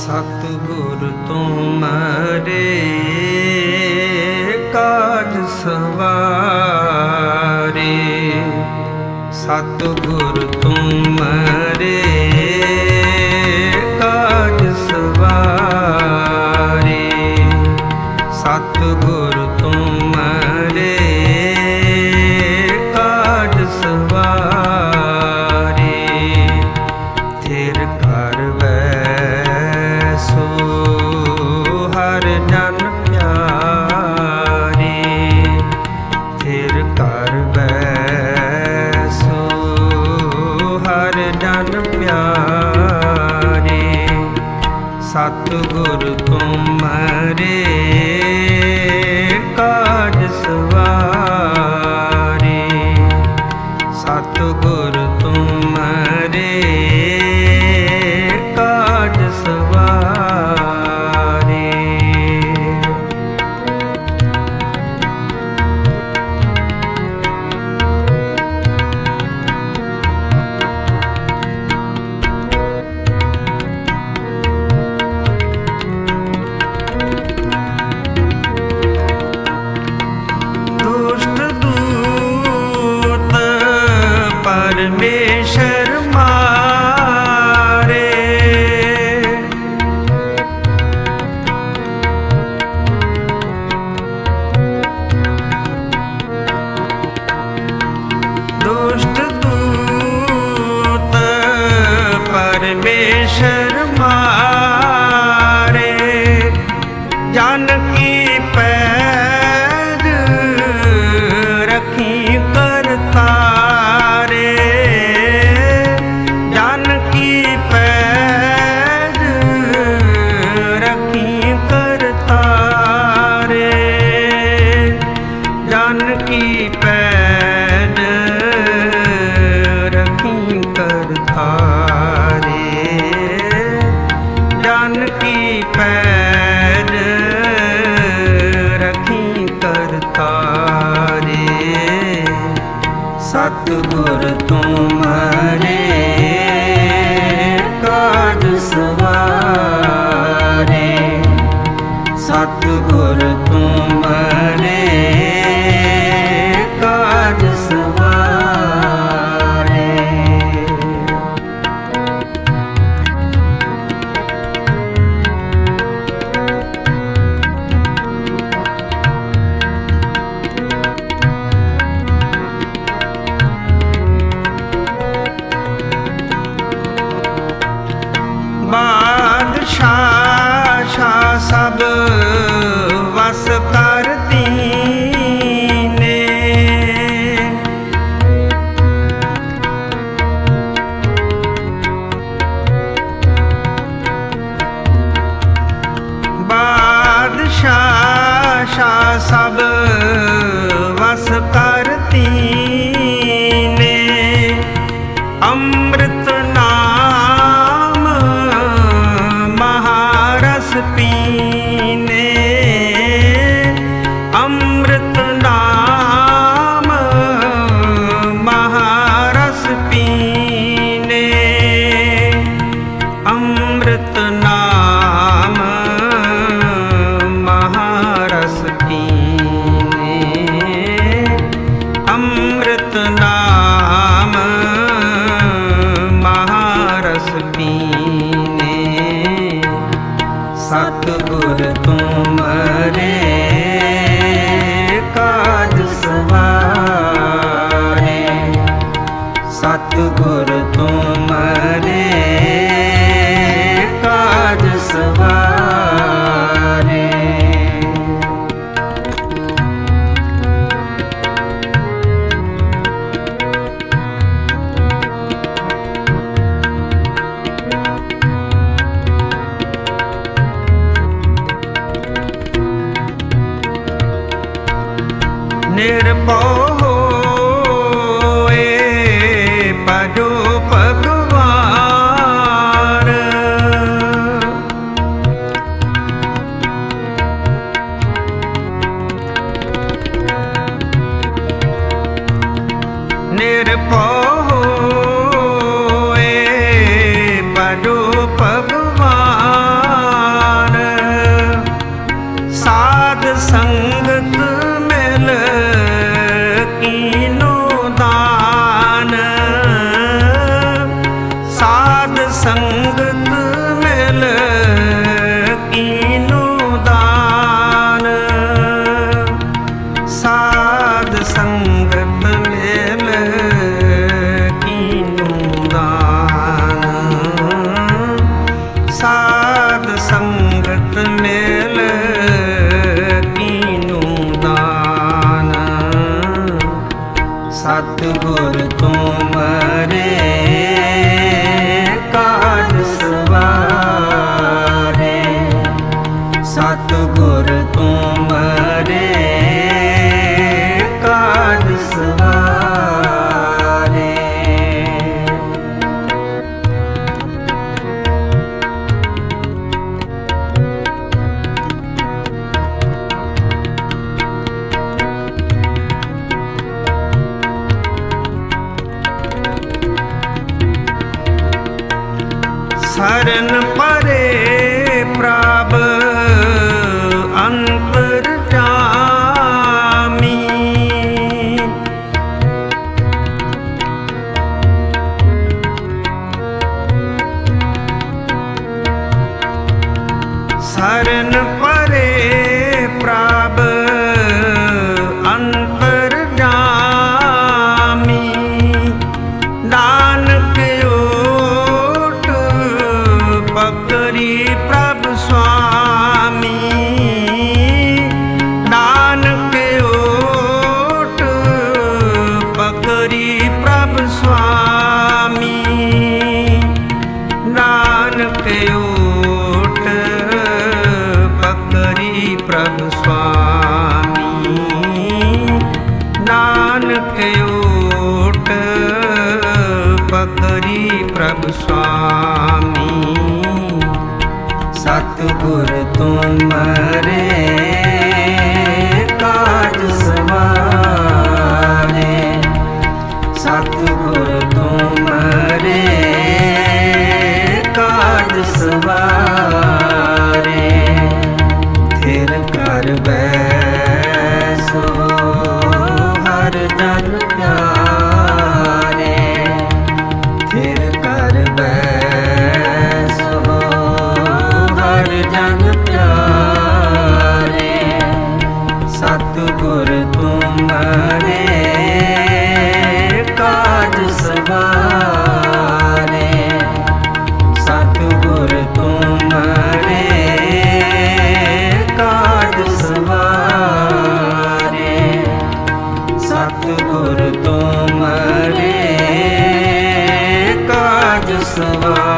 सतगुर तुम्हारे काज सवारे, सतगुर तुम्हारे काज सवारे, सतगुर तुम्हारे काज सवारे। थिर कर बैसो हर जन प्यारे, थिर कर बैसो हर जन प्यारे। सतगुर तुम्हारे काज सवारे, सतगुर तुम्हारे काज सवारे। दुष्ट दूत परमेश्वर मारे, दुष्ट दूत परमेश्वर मारे। जानकी पैर रखी करतारे, जानकी पैर रखी करतारे, जानकी पैर रखी करतारे, जानकी पैर रखी करतारे। सतगुर तुम्हारे काज सवारे, सतगुर तुम्हारे काज सवारे। बादशाह शाह सब वस कर दीने, बादशाह शाह सब वस कर दीने। अमृत नाम महारस पीने, अमृत नाम महारस पीने, अमृत नाम महारस पीने, अमृत नाम महारस पीने। सतगुर तुम्हारे काज सवारे, सतगुर तुम्हारे काज सवारे। निर्भय होए भजो भगवान, शरण परे प्रभ अंतर्यामी। शरण परे प्रभ अंतर्यामी। नानक ओट पकड़ी प्रभु स्वामी। नानक ओट पकड़ी प्रभु स्वामी। नानक ओट पकड़ी प्रभु स्वामी। नानक ओट पकड़ी प्रभु स्वामी। सतगुर तुमरे काज सवारे। सतगुर तुमरे काज सवारे। थिर कर बैसो हर जन प्यारे। थिर कर बैसो हर जन प्यारे। सतगुर तुमरे काज सवारे। सतगुर तुमरे काज सवारे। सतगुर तुमरे काज सवारे।